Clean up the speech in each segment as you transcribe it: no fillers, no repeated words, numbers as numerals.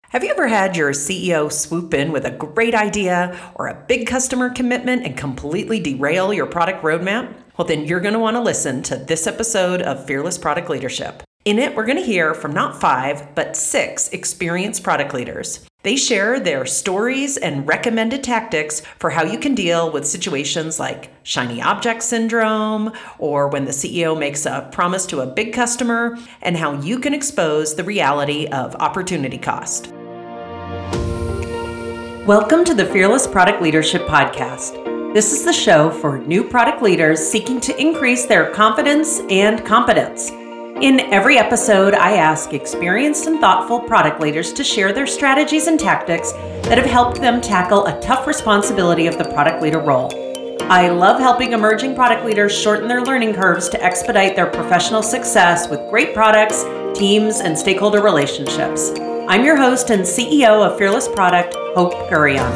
Have you ever had your CEO swoop in with a great idea or a big customer commitment and completely derail your product roadmap? Well, then you're going to want to listen to this episode of Fearless Product Leadership. In it, we're going to hear from not 5, but 6 experienced product leaders. They share their stories and recommended tactics for how you can deal with situations like shiny object syndrome, or when the CEO makes a promise to a big customer, and how you can expose the reality of opportunity cost. Welcome to the Fearless Product Leadership Podcast. This is the show for new product leaders seeking to increase their confidence and competence. In every episode, I ask experienced and thoughtful product leaders to share their strategies and tactics that have helped them tackle a tough responsibility of the product leader role. I love helping emerging product leaders shorten their learning curves to expedite their professional success with great products, teams, and stakeholder relationships. I'm your host and CEO of Fearless Product, Hope Gurion.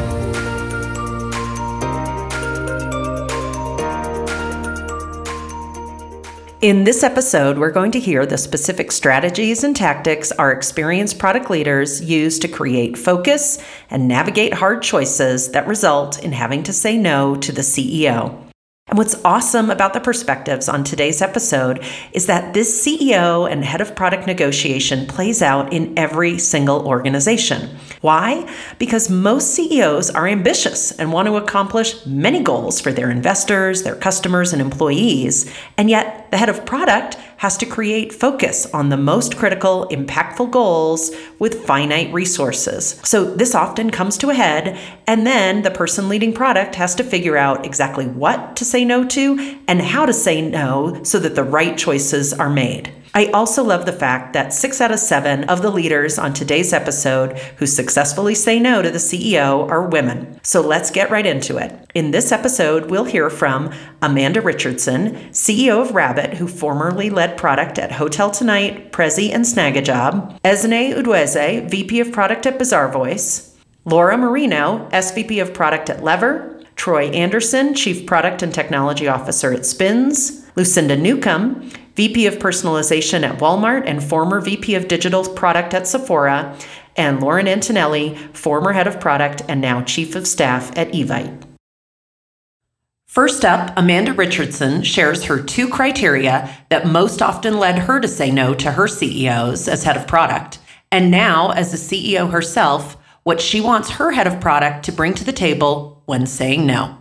In this episode, we're going to hear the specific strategies and tactics our experienced product leaders use to create focus and navigate hard choices that result in having to say no to the CEO. And what's awesome about the perspectives on today's episode is that this CEO and head of product negotiation plays out in every single organization. Why? Because most CEOs are ambitious and want to accomplish many goals for their investors, their customers, and employees. And yet the head of product has to create focus on the most critical, impactful goals with finite resources. So this often comes to a head, and then the person leading product has to figure out exactly what to say no to and how to say no so that the right choices are made. I also love the fact that 6 out of 7 of the leaders on today's episode who successfully say no to the CEO are women. So let's get right into it. In this episode, we'll hear from Amanda Richardson, CEO of Rabbit, who formerly led product at Hotel Tonight, Prezi, and Snagajob; Esne Udweze, VP of Product at Bazaarvoice; Laura Marino, SVP of Product at Lever; Troy Anderson, Chief Product and Technology Officer at Spins; Lucinda Newcomb, VP of Personalization at Walmart and former VP of Digital Product at Sephora; and Lauren Antonelli, former Head of Product and now Chief of Staff at Evite. First up, Amanda Richardson shares her 2 criteria that most often led her to say no to her CEOs as head of product, and now as a CEO herself, what she wants her head of product to bring to the table when saying no.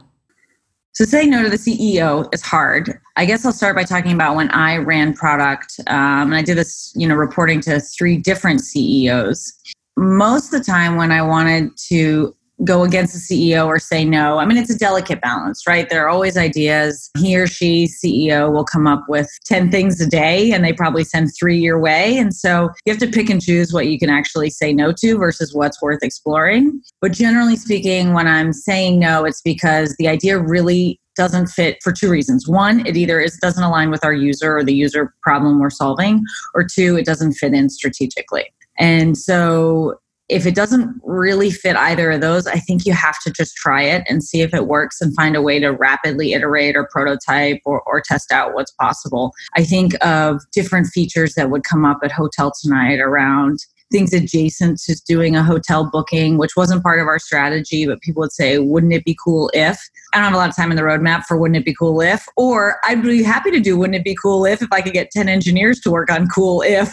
So saying no to the CEO is hard. I guess I'll start by talking about when I ran product, and I did this, reporting to 3 different CEOs. Most of the time when I wanted to go against the CEO or say no, it's a delicate balance, right? There are always ideas. He or she, CEO, will come up with 10 things a day, and they probably send 3 your way. And so you have to pick and choose what you can actually say no to versus what's worth exploring. But generally speaking, when I'm saying no, it's because the idea really doesn't fit for 2 reasons. 1, it either doesn't align with our user or the user problem we're solving, or 2, it doesn't fit in strategically. And so if it doesn't really fit either of those, I think you have to just try it and see if it works and find a way to rapidly iterate or prototype or test out what's possible. I think of different features that would come up at Hotel Tonight around things adjacent to doing a hotel booking, which wasn't part of our strategy, but people would say, wouldn't it be cool if? I don't have a lot of time in the roadmap for wouldn't it be cool if, or I'd be happy to do wouldn't it be cool if I could get 10 engineers to work on cool if,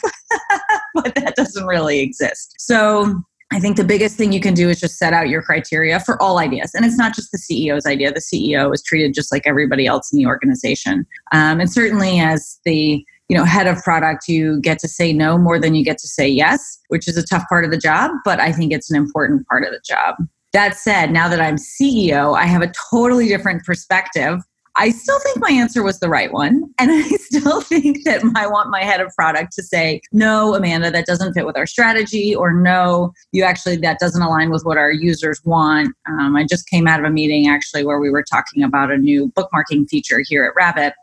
but that doesn't really exist. So I think the biggest thing you can do is just set out your criteria for all ideas. And it's not just the CEO's idea. The CEO is treated just like everybody else in the organization. And certainly as the head of product, you get to say no more than you get to say yes, which is a tough part of the job, but I think it's an important part of the job. That said, now that I'm CEO, I have a totally different perspective. I still think my answer was the right one. And I still think that I want my head of product to say, no, Amanda, that doesn't fit with our strategy, or no, that doesn't align with what our users want. I just came out of a meeting actually where we were talking about a new bookmarking feature here at Rabbit.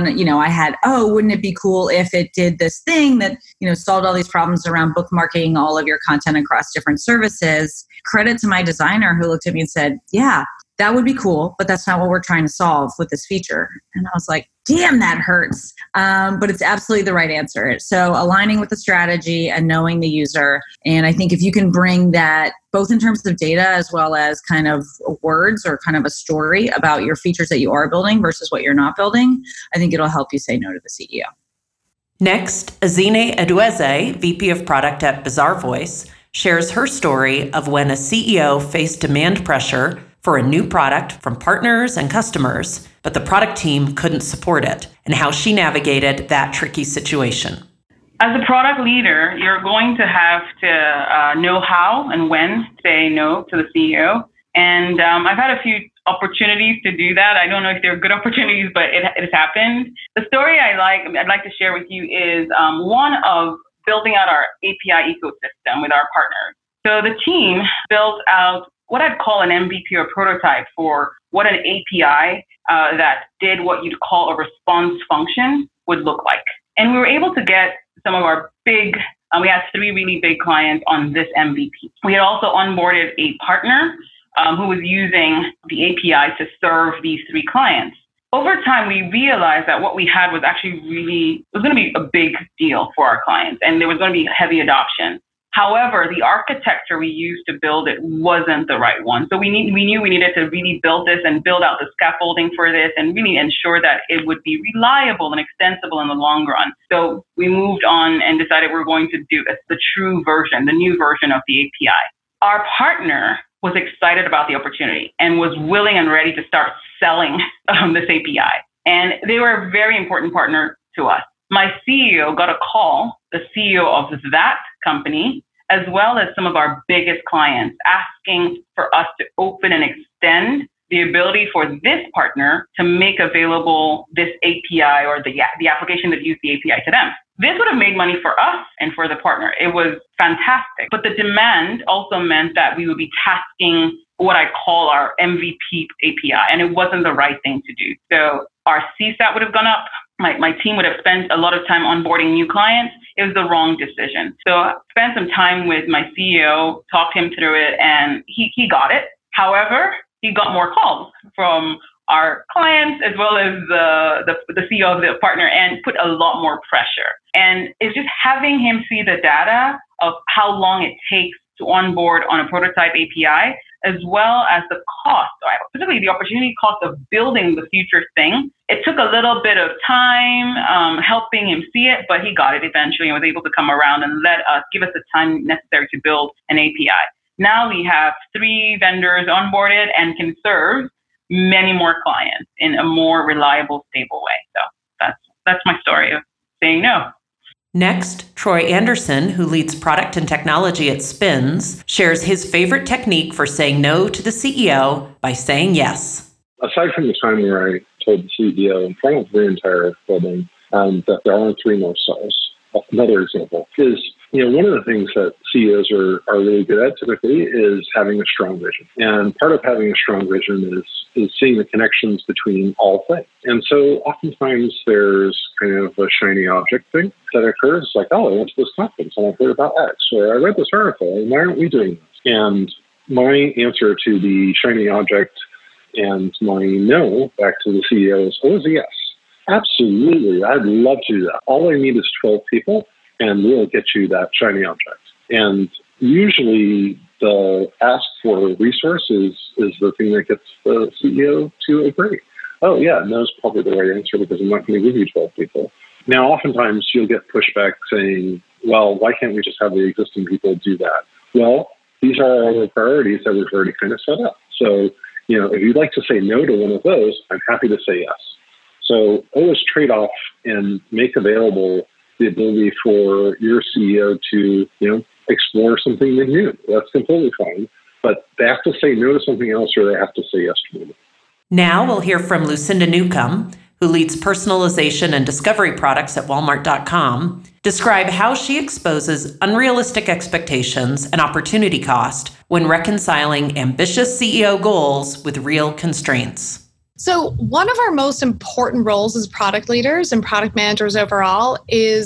I had, wouldn't it be cool if it did this thing that, solved all these problems around bookmarking all of your content across different services? Credit to my designer who looked at me and said, yeah, that would be cool, but that's not what we're trying to solve with this feature. And I was like, damn, that hurts. But it's absolutely the right answer. So aligning with the strategy and knowing the user. And I think if you can bring that both in terms of data as well as kind of words or kind of a story about your features that you are building versus what you're not building, I think it'll help you say no to the CEO. Next, Azine Edueze, VP of Product at Bazaarvoice, shares her story of when a CEO faced demand pressure for a new product from partners and customers, but the product team couldn't support it, and how she navigated that tricky situation. As a product leader, you're going to have to know how and when to say no to the CEO. And I've had a few opportunities to do that. I don't know if they're good opportunities, but it has happened. The story I'd like to share with you is one of building out our API ecosystem with our partners. So the team built out what I'd call an MVP or prototype for what an API that did what you'd call a response function would look like. And we were able to get some of our big, we had 3 really big clients on this MVP. We had also onboarded a partner who was using the API to serve these 3 clients. Over time, we realized that what we had was actually it was going to be a big deal for our clients, and there was going to be heavy adoption. However, the architecture we used to build it wasn't the right one. So we knew we needed to really build this and build out the scaffolding for this and really ensure that it would be reliable and extensible in the long run. So we moved on and decided we're going to do the true version, the new version of the API. Our partner was excited about the opportunity and was willing and ready to start selling this API. And they were a very important partner to us. My CEO got a call, the CEO of that company, as well as some of our biggest clients, asking for us to open and extend the ability for this partner to make available this API or the application that used the API to them. This would have made money for us and for the partner. It was fantastic. But the demand also meant that we would be tasking what I call our MVP API, and it wasn't the right thing to do. So our CSAT would have gone up. My team would have spent a lot of time onboarding new clients. It was the wrong decision. So I spent some time with my CEO, talked him through it, and he got it. However, he got more calls from our clients as well as the CEO of the partner and put a lot more pressure. And it's just having him see the data of how long it takes to onboard on a prototype API, as well as the cost, particularly the opportunity cost of building the future thing. It took a little bit of time helping him see it, but he got it eventually and was able to come around and give us the time necessary to build an API. Now we have 3 vendors onboarded and can serve many more clients in a more reliable, stable way. So that's my story of saying no. Next, Troy Anderson, who leads product and technology at Spins, shares his favorite technique for saying no to the CEO by saying yes. Aside from the time where I told the CEO in front of the entire building that there are 3 more cells, another example is, one of the things that CEOs are really good at typically is having a strong vision. And part of having a strong vision is seeing the connections between all things. And so oftentimes there's kind of a shiny object thing that occurs, like, oh, I went to this conference and I heard about X, or I read this article, and why aren't we doing this? And my answer to the shiny object and my no back to the CEO is always a yes. Absolutely, I'd love to do that. All I need is 12 people, and we'll get you that shiny object. And usually the ask for resources is the thing that gets the CEO to agree. Oh yeah, no is probably the right answer because I'm not going to give you 12 people. Now, oftentimes you'll get pushback saying, well, why can't we just have the existing people do that? Well, these are all the priorities that we've already kind of set up. So, if you'd like to say no to one of those, I'm happy to say yes. So always trade off and make available the ability for your CEO to, explore something new. That's completely fine. But they have to say no to something else or they have to say yes to it. Now we'll hear from Lucinda Newcomb, who leads personalization and discovery products at Walmart.com, describe how she exposes unrealistic expectations and opportunity cost when reconciling ambitious CEO goals with real constraints. So one of our most important roles as product leaders and product managers overall is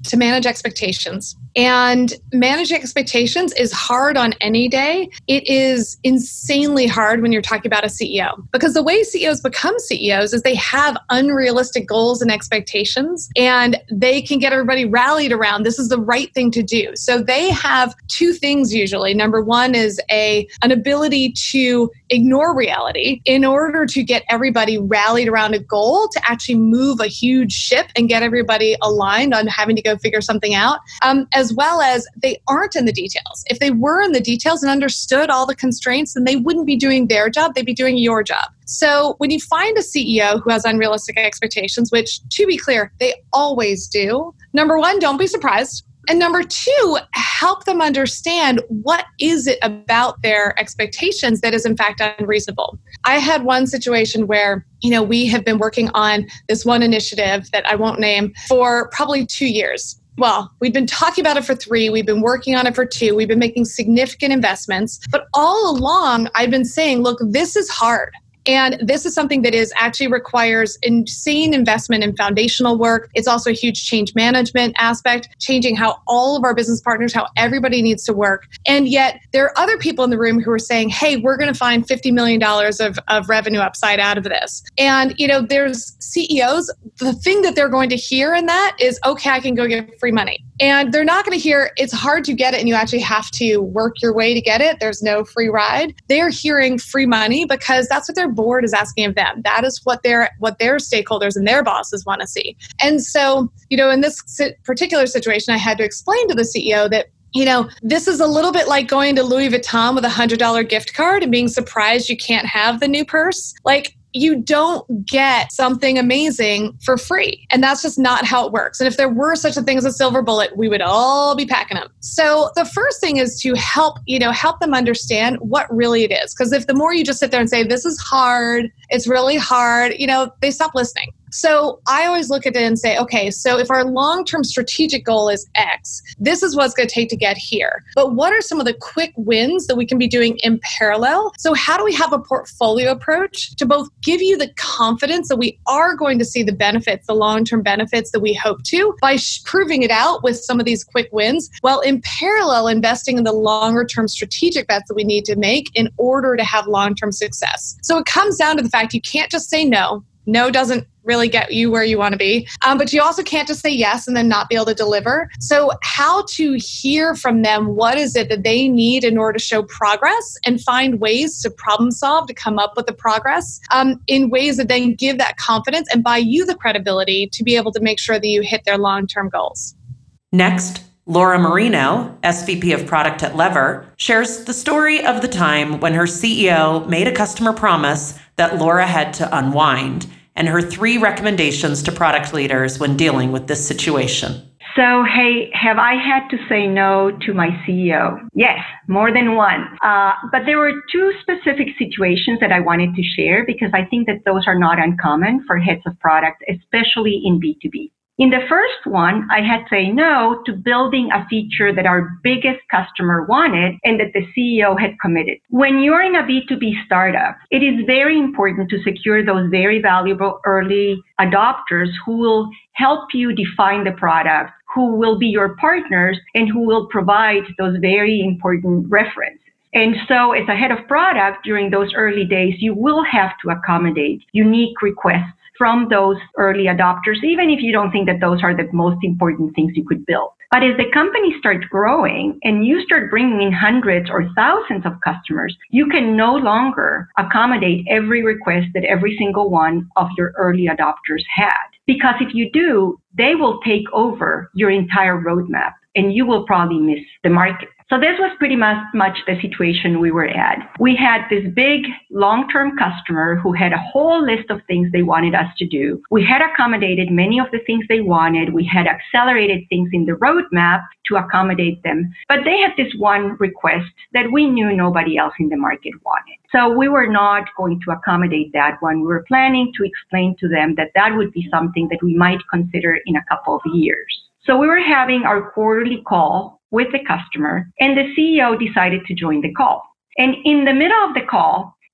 to manage expectations. And managing expectations is hard on any day. It is insanely hard when you're talking about a CEO, because the way CEOs become CEOs is they have unrealistic goals and expectations, and they can get everybody rallied around this is the right thing to do. So they have two things usually. Number one is an ability to ignore reality in order to get everybody rallied around a goal to actually move a huge ship and get everybody aligned on having to go figure something out, as well as they aren't in the details. If they were in the details and understood all the constraints, then they wouldn't be doing their job, they'd be doing your job. So when you find a CEO who has unrealistic expectations, which to be clear, they always do, number one, don't be surprised. And number two, help them understand what is it about their expectations that is in fact unreasonable. I had one situation where, we have been working on this one initiative that I won't name for probably 2 years. Well, we've been talking about it for 3, we've been working on it for 2, we've been making significant investments, but all along I've been saying, look, this is hard. And this is something that actually requires insane investment in foundational work. It's also a huge change management aspect, changing how all of our business partners, how everybody needs to work. And yet there are other people in the room who are saying, hey, we're going to find $50 million of revenue upside out of this. And, there's CEOs, the thing that they're going to hear in that is, okay, I can go get free money. And they're not going to hear it's hard to get it and you actually have to work your way to get it. There's no free ride. They're hearing free money because that's what their board is asking of them. That is what their stakeholders and their bosses want to see. And so, in this particular situation, I had to explain to the CEO that this is a little bit like going to Louis Vuitton with a $100 gift card and being surprised you can't have the new purse. You don't get something amazing for free. And that's just not how it works. And if there were such a thing as a silver bullet, we would all be packing them. So the first thing is to help them understand what really it is. Because if the more you just sit there and say, this is hard, it's really hard, they stop listening. So I always look at it and say, okay, so if our long-term strategic goal is X, this is what it's going to take to get here. But what are some of the quick wins that we can be doing in parallel? So how do we have a portfolio approach to both give you the confidence that we are going to see the benefits, the long-term benefits that we hope to, by proving it out with some of these quick wins, while in parallel investing in the longer-term strategic bets that we need to make in order to have long-term success. So it comes down to the fact you can't just say no. No doesn't really get you where you want to be. But you also can't just say yes and then not be able to deliver. So how to hear from them, what is it that they need in order to show progress and find ways to problem solve, to come up with the progress in ways that then give that confidence and buy you the credibility to be able to make sure that you hit their long-term goals. Next, Laura Marino, SVP of Product at Lever, shares the story of the time when her CEO made a customer promise that Laura had to unwind, and her 3 recommendations to product leaders when dealing with this situation. So, hey, have I had to say no to my CEO? Yes, more than one. But there were 2 specific situations that I wanted to share because I think that those are not uncommon for heads of product, especially in B2B. In the first one, I had to say no to building a feature that our biggest customer wanted and that the CEO had committed. When you're in a B2B startup, it is very important to secure those very valuable early adopters who will help you define the product, who will be your partners, and who will provide those very important references. And so as a head of product during those early days, you will have to accommodate unique requests from those early adopters, even if you don't think that those are the most important things you could build. But as the company starts growing and you start bringing in hundreds or thousands of customers, you can no longer accommodate every request that every single one of your early adopters had. Because if you do, they will take over your entire roadmap and you will probably miss the market. So this was pretty much the situation we were at. We had this big long-term customer who had a whole list of things they wanted us to do. We had accommodated many of the things they wanted. We had accelerated things in the roadmap to accommodate them. But they had this one request that we knew nobody else in the market wanted. So we were not going to accommodate that one. We were planning to explain to them that that would be something that we might consider in a couple of years. So we were having our quarterly call with the customer, and the CEO decided to join the call. And in the middle of the call,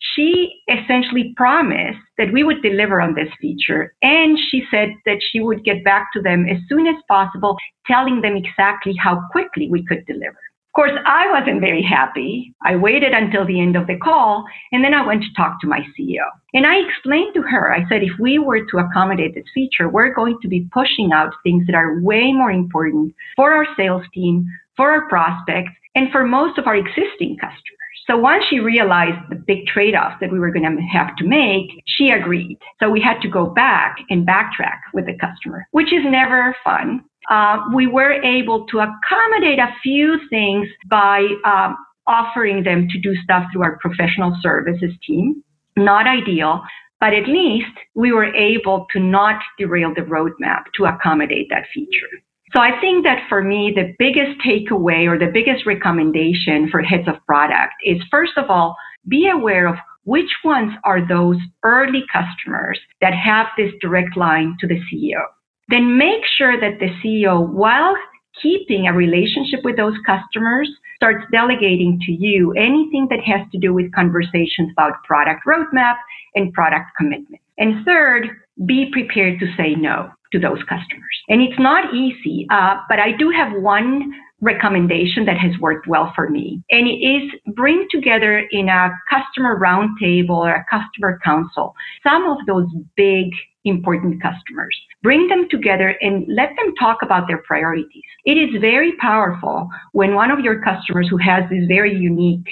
she essentially promised that we would deliver on this feature. And she said that she would get back to them as soon as possible, telling them exactly how quickly we could deliver. Of course, I wasn't very happy. I waited until the end of the call, and then I went to talk to my CEO. And I explained to her, I said, if we were to accommodate this feature, we're going to be pushing out things that are way more important for our sales team, for our prospects, and for most of our existing customers. So once she realized the big trade-offs that we were going to have to make, she agreed. So we had to go back and backtrack with the customer, which is never fun. We were able to accommodate a few things by offering them to do stuff through our professional services team. Not ideal, but at least we were able to not derail the roadmap to accommodate that feature. So I think that for me, the biggest takeaway or the biggest recommendation for heads of product is, first of all, be aware of which ones are those early customers that have this direct line to the CEO. Then make sure that the CEO, while keeping a relationship with those customers, starts delegating to you anything that has to do with conversations about product roadmap and product commitment. And third, be prepared to say no to those customers. And it's not easy, but I do have one recommendation that has worked well for me. And it is bring together in a customer roundtable or a customer council some of those big, important customers. Bring them together and let them talk about their priorities. It is very powerful when one of your customers who has this very unique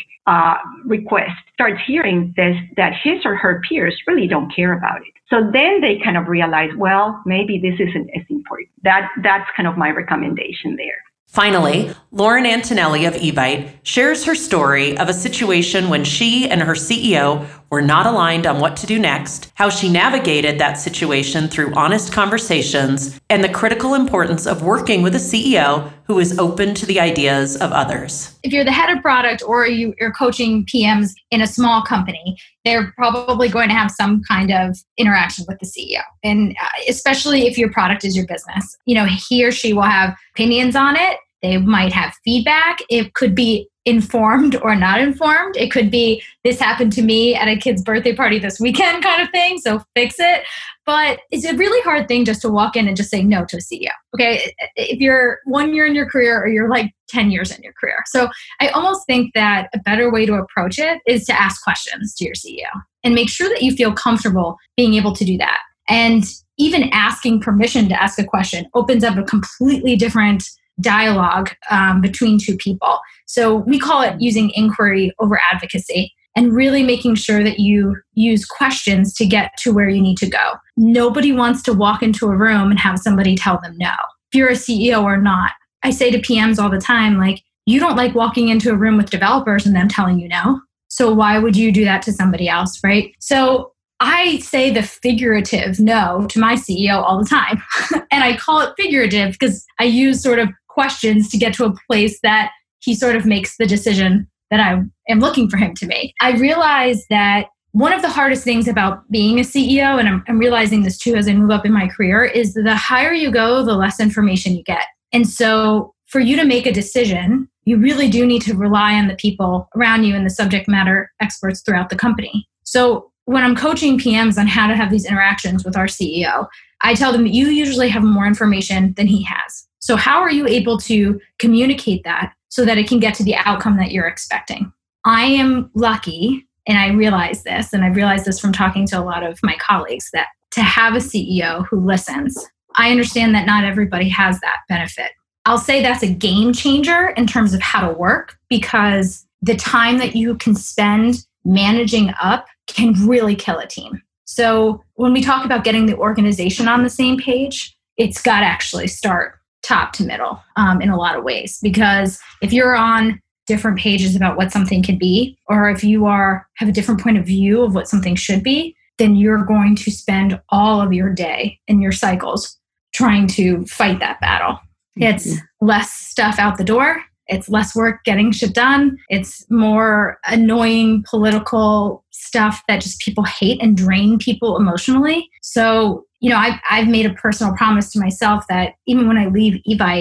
request starts hearing this, that his or her peers really don't care about it. So then they kind of realize, well, maybe this isn't as important. That's kind of my recommendation there. Finally, Lauren Antonelli of eBite shares her story of a situation when she and her CEO were not aligned on what to do next, how she navigated that situation through honest conversations, and the critical importance of working with a CEO who is open to the ideas of others. If you're the head of product or you're coaching PMs in a small company, they're probably going to have some kind of interaction with the CEO. And especially if your product is your business, he or she will have opinions on it. They might have feedback. It could be informed or not informed. It could be, this happened to me at a kid's birthday party this weekend kind of thing, so fix it. But it's a really hard thing just to walk in and just say no to a CEO. Okay, if you're 1 year in your career or you're like 10 years in your career. So I almost think that a better way to approach it is to ask questions to your CEO and make sure that you feel comfortable being able to do that. And even asking permission to ask a question opens up a completely different dialogue between two people. So we call it using inquiry over advocacy and really making sure that you use questions to get to where you need to go. Nobody wants to walk into a room and have somebody tell them no. If you're a CEO or not, I say to PMs all the time, like, you don't like walking into a room with developers and them telling you no. So why would you do that to somebody else, right? So I say the figurative no to my CEO all the time. And I call it figurative because I use sort of questions to get to a place that he sort of makes the decision that I am looking for him to make. I realize that one of the hardest things about being a CEO, and I'm realizing this too as I move up in my career, is the higher you go, the less information you get. And so for you to make a decision, you really do need to rely on the people around you and the subject matter experts throughout the company. So when I'm coaching PMs on how to have these interactions with our CEO, I tell them that you usually have more information than he has. So how are you able to communicate that so that it can get to the outcome that you're expecting? I am lucky, and I realize this, and I've realized this from talking to a lot of my colleagues, that to have a CEO who listens. I understand that not everybody has that benefit. I'll say that's a game changer in terms of how to work, because the time that you can spend managing up can really kill a team. So when we talk about getting the organization on the same page, it's got to actually start top to middle in a lot of ways. Because if you're on different pages about what something could be, or if you have a different point of view of what something should be, then you're going to spend all of your day and your cycles trying to fight that battle. It's less stuff out the door. It's less work getting shit done. It's more annoying political stuff that just people hate and drain people emotionally. So, I've made a personal promise to myself that even when I leave eBite,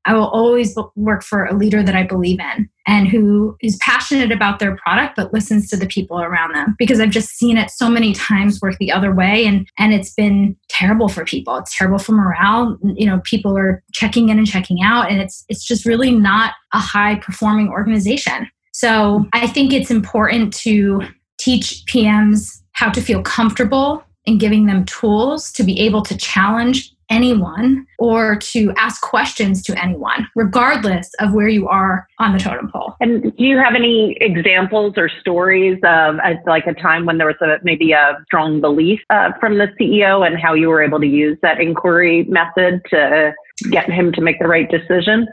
I will always work for a leader that I believe in and who is passionate about their product, but listens to the people around them, because I've just seen it so many times work the other way. And it's been terrible for people. It's terrible for morale. People are checking in and checking out, and it's just really not a high performing organization. So I think it's important to teach PMs how to feel comfortable in giving them tools to be able to challenge anyone or to ask questions to anyone, regardless of where you are on the totem pole. And do you have any examples or stories of like a time when there was maybe a strong belief from the CEO and how you were able to use that inquiry method to get him to make the right decision?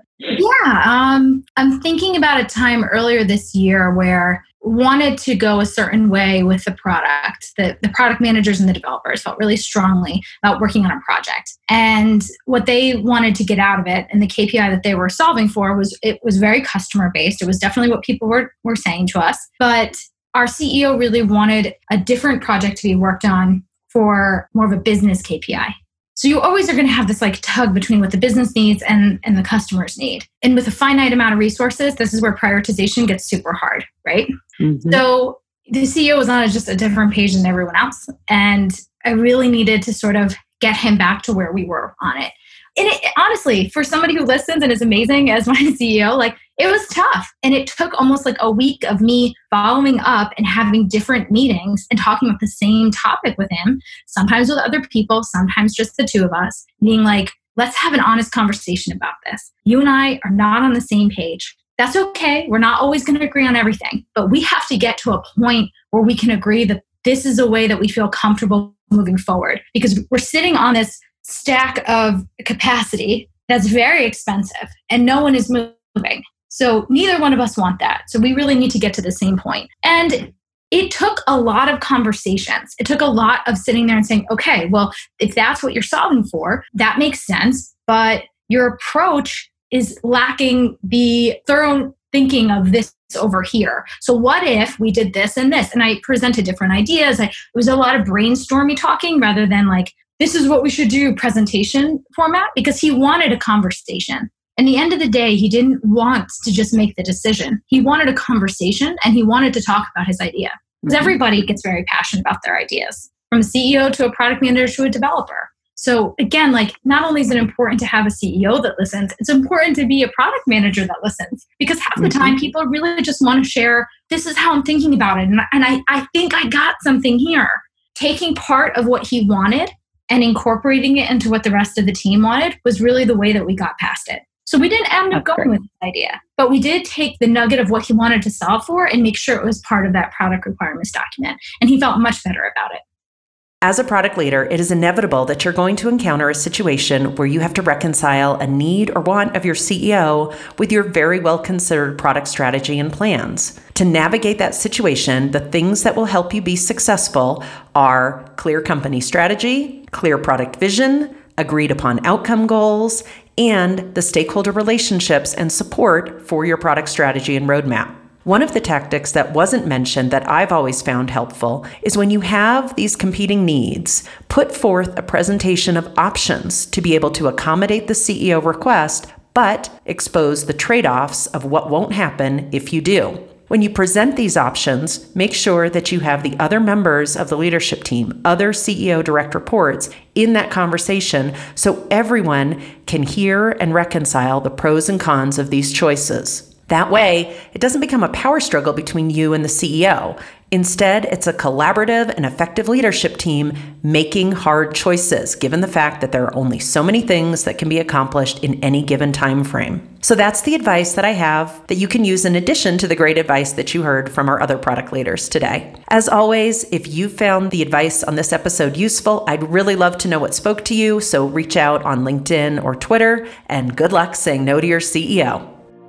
Yeah, I'm thinking about a time earlier this year where wanted to go a certain way with the product. The product managers and the developers felt really strongly about working on a project. And what they wanted to get out of it and the KPI that they were solving for was very customer based. It was definitely what people were saying to us. But our CEO really wanted a different project to be worked on for more of a business KPI. So you always are going to have this like tug between what the business needs and the customers need. And with a finite amount of resources, this is where prioritization gets super hard, right? Mm-hmm. So the CEO was on just a different page than everyone else. And I really needed to sort of get him back to where we were on it. And honestly, for somebody who listens and is amazing as my CEO, like it was tough. And it took almost like a week of me following up and having different meetings and talking about the same topic with him, sometimes with other people, sometimes just the two of us, being like, let's have an honest conversation about this. You and I are not on the same page. That's okay. We're not always going to agree on everything, but we have to get to a point where we can agree that this is a way that we feel comfortable moving forward, because we're sitting on this stack of capacity that's very expensive and no one is moving. So neither one of us want that. So we really need to get to the same point. And it took a lot of conversations. It took a lot of sitting there and saying, okay, well, if that's what you're solving for, that makes sense. But your approach is lacking the thorough thinking of this over here. So what if we did this and this? And I presented different ideas. It was a lot of brainstormy talking rather than like, this is what we should do presentation format, because he wanted a conversation. And the end of the day, he didn't want to just make the decision. He wanted a conversation and he wanted to talk about his idea. Because everybody gets very passionate about their ideas, from a CEO to a product manager to a developer. So again, like not only is it important to have a CEO that listens, it's important to be a product manager that listens, because half the time people really just want to share, this is how I'm thinking about it. And I think I got something here. Taking part of what he wanted and incorporating it into what the rest of the team wanted was really the way that we got past it. So we didn't end up going with this idea, but we did take the nugget of what he wanted to solve for and make sure it was part of that product requirements document. And he felt much better about it. As a product leader, it is inevitable that you're going to encounter a situation where you have to reconcile a need or want of your CEO with your very well-considered product strategy and plans. To navigate that situation, the things that will help you be successful are clear company strategy, clear product vision, agreed upon outcome goals, and the stakeholder relationships and support for your product strategy and roadmap. One of the tactics that wasn't mentioned that I've always found helpful is when you have these competing needs, put forth a presentation of options to be able to accommodate the CEO request, but expose the trade-offs of what won't happen if you do. When you present these options, make sure that you have the other members of the leadership team, other CEO direct reports in that conversation so everyone can hear and reconcile the pros and cons of these choices. That way, it doesn't become a power struggle between you and the CEO. Instead, it's a collaborative and effective leadership team making hard choices, given the fact that there are only so many things that can be accomplished in any given time frame. So that's the advice that I have that you can use in addition to the great advice that you heard from our other product leaders today. As always, if you found the advice on this episode useful, I'd really love to know what spoke to you, so reach out on LinkedIn or Twitter, and good luck saying no to your CEO.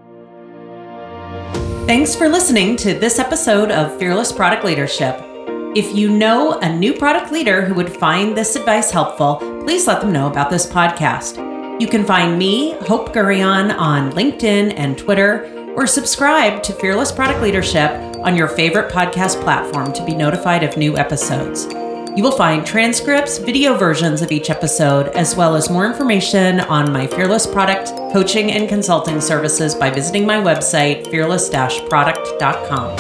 Thanks for listening to this episode of Fearless Product Leadership. If you know a new product leader who would find this advice helpful, please let them know about this podcast. You can find me, Hope Gurion, on LinkedIn and Twitter, or subscribe to Fearless Product Leadership on your favorite podcast platform to be notified of new episodes. You will find transcripts, video versions of each episode, as well as more information on my Fearless product coaching and consulting services by visiting my website, fearless-product.com.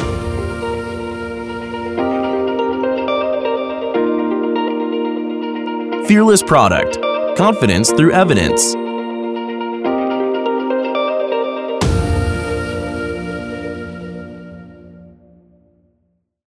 Fearless Product. Confidence through evidence.